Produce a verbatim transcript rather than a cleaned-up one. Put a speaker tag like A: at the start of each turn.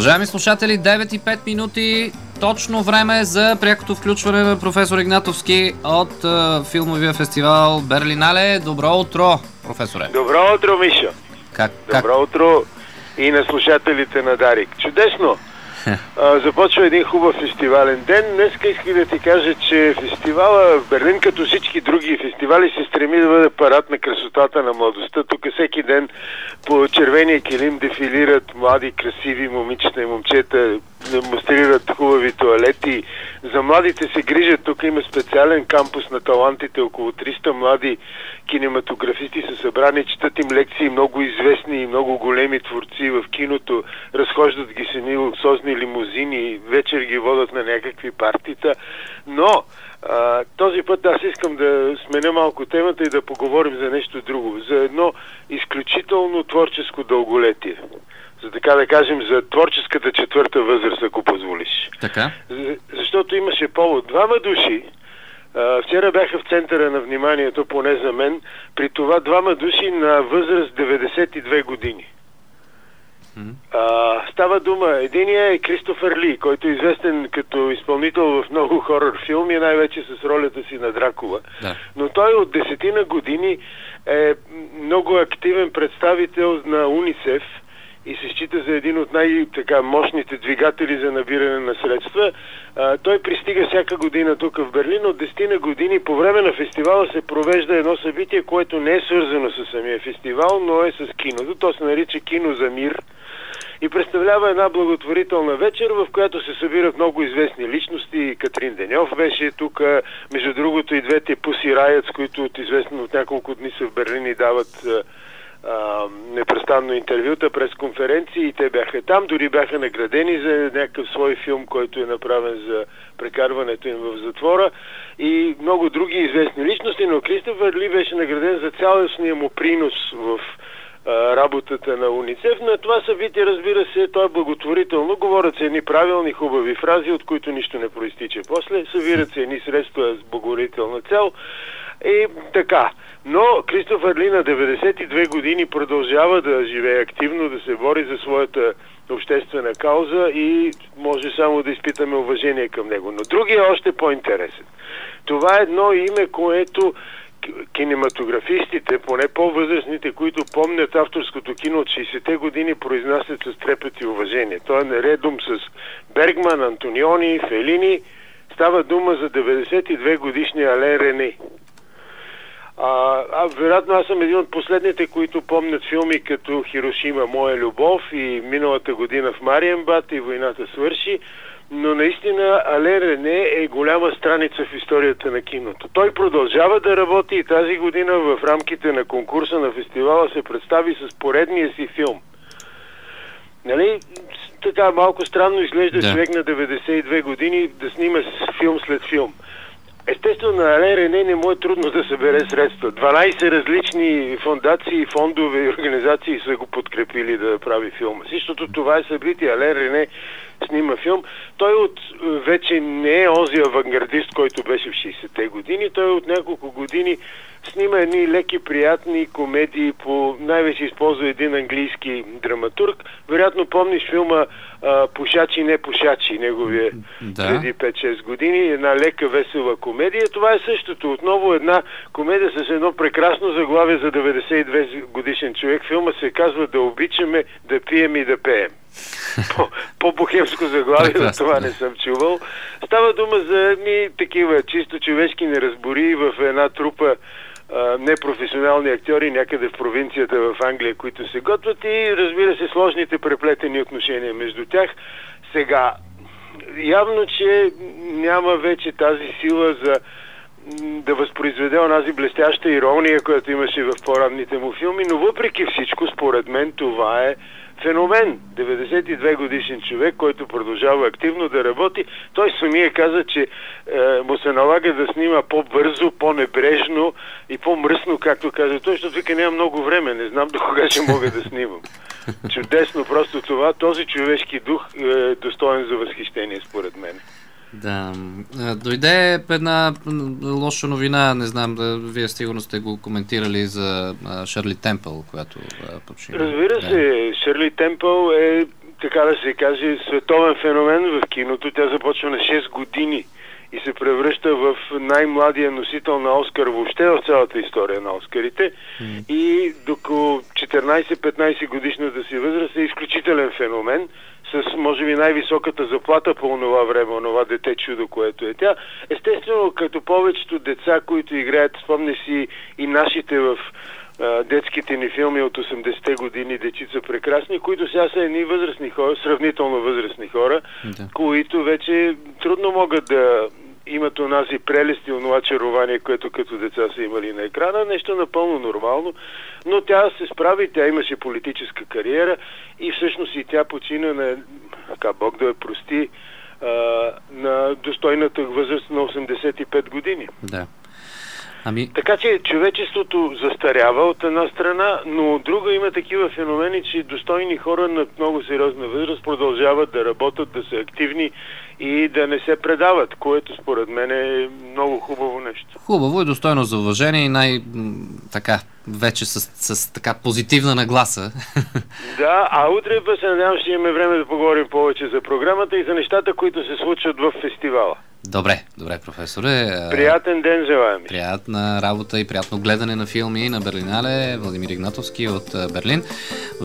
A: Уважаеми слушатели, девет и пет минути, точно време за прякото включване на професор Игнатовски от е, филмовия фестивал Берлинале. Добро утро, професоре.
B: Добро утро, Мишо.
A: Как,
B: Добро
A: как?
B: утро и на слушателите на Дарик. Чудесно! А, започва един хубав фестивален ден. Днеска исках да ти кажа, че фестивала в Берлин, като всички други фестивали, се стреми да бъде парад на красотата на младостта. Тук всеки ден по червения килим дефилират млади, красиви момичета и момчета, демонстрират хубави тоалети. За младите се грижат. Тук има специален кампус на талантите. Около триста млади кинематографисти са събрани, четат им лекции, много известни и много големи творци в киното. Разхождат ги с едни луксозни лимузини, вечер ги водят на някакви партита. Но а, този път аз искам да сменя малко темата и да поговорим за нещо друго. За едно изключително творческо дълголетие. За така да кажем, за творческата четвърта възраст, ако позволиш.
A: Така.
B: За, защото имаше повод. Двама души а, вчера бяха в центъра на вниманието, поне за мен, при това двама души на възраст деветдесет и две години. А, става дума, единият е Кристофър Ли, който е известен като изпълнител в много хорър филми, най-вече с ролята си на Дракула.
A: Да.
B: Но той от десетина години е много активен представител на УНИЦЕФ и се счита за един от най-мощните двигатели за набиране на средства. А, той пристига всяка година тук в Берлин. От десетина години по време на фестивала се провежда едно събитие, което не е свързано с самия фестивал, но е с киното. То се нарича Кино за мир и представлява една благотворителна вечер, в която се събират много известни личности. Катрин Деньов беше тук, между другото и двете Pussy Riot, които от известно от няколко дни са в Берлин и дават а, непрестанно интервюта, пресконференции, и те бяха там, дори бяха наградени за някакъв свой филм, който е направен за прекарването им в затвора, и много други известни личности, но Кристофър Ли беше награден за цялостния му принос в работата на УНИЦЕФ. На това събитие, разбира се, то е благотворително. Говорят се едни правилни, хубави фрази, от които нищо не проистича. После събират се едни средства с благотворителна цел и така. Но Кристофър Ли на деветдесет и две години продължава да живее активно, да се бори за своята обществена кауза и може само да изпитаме уважение към него. Но другия е още по-интересен. Това е едно име, което кинематографистите, поне по-възрастните, които помнят авторското кино от шейсетте години, произнасят с трепет и уважение. Той е наредом с Бергман, Антониони, Фелини. Става дума за деветдесет и две годишния Ален Рене. А, а вероятно аз съм един от последните, които помнят филми като Хирошима, Моя любов и миналата година в Мариенбад и Войната свърши. Но наистина Ален Рене е голяма страница в историята на киното. Той продължава да работи и тази година в рамките на конкурса на фестивала се представи с поредния си филм. Нали? Така малко странно изглежда да. Човек на деветдесет и две години да снима филм след филм. Естествено, на Ален Рене не му е трудно да събере средства. дванайсет различни фондации, фондове и организации са го подкрепили да прави филма. Същото това е събитие. Ален Рене снима филм. Той от вече не е онзи авангардист, който беше в шейсетте години. Той от няколко години снима едни леки, приятни комедии, по най-вече използва един английски драматург. Вероятно помниш филма а, Пушачи, не пушачи, неговия да. Преди пет-шест години. Една лека, весела комедия. Това е същото. Отново една комедия с едно прекрасно заглавие за деветдесет и две годишен човек. Филма се казва "Да обичаме, да пием и да пеем". По-бохемско заглавие, за това не съм чувал. Става дума за едни такива чисто човешки неразбори в една трупа а, непрофесионални актьори някъде в провинцията в Англия, които се готвят, и разбира се сложните преплетени отношения между тях. Сега, явно, че няма вече тази сила за да възпроизведе онази блестяща ирония, която имаше в по-ранните му филми, но въпреки всичко, според мен, това е феномен. деветдесет и две годишен човек, който продължава активно да работи. Той самия каза, че е, му се налага да снима по-бързо, по-небрежно и по-мръсно, както каза той, защото вика няма много време, не знам до кога ще мога да снимам. Чудесно просто това. Този човешки дух е достоен за възхищение, според мен.
A: Да. Дойде една лоша новина, не знам, да, вие сигурно сте го коментирали, за Шърли Темпъл, която почина.
B: Разбира се, да. Шърли Темпъл е така да се каже, световен феномен в киното. Тя започва на шест години и се превръща в най-младия носител на Оскар въобще в цялата история на Оскарите. Mm. И докато четиринайсет-петнайсет годишната си възраст е изключителен феномен, с може би най-високата заплата по онова време, онова дете чудо, което е тя. Естествено, като повечето деца, които играят, спомня си и нашите в а, детските ни филми от осемдесетте години, Дечица прекрасни, които сега са едни възрастни хора, сравнително възрастни хора, да. които вече трудно могат да имат онази прелест и онова чарование, което като деца са имали на екрана. Нещо напълно нормално, но тя се справи, тя имаше политическа кариера и всъщност и тя почина на, така Бог да я прости, а, на достойната възраст на осемдесет и пет години.
A: Да. Ами...
B: Така че човечеството застарява от една страна, но от друга има такива феномени, че достойни хора на много сериозна възраст продължават да работят, да са активни и да не се предават, което според мен е много хубаво нещо.
A: Хубаво и достойно за уважение и най- така, вече с, с така позитивна нагласа.
B: Да, а утре път се надявам, ще имаме време да поговорим повече за програмата и за нещата, които се случват в фестивала.
A: Добре, добре, професоре.
B: Приятен ден желаем.
A: Приятна работа и приятно гледане на филми на Берлинале. Владимир Игнатовски от Берлин.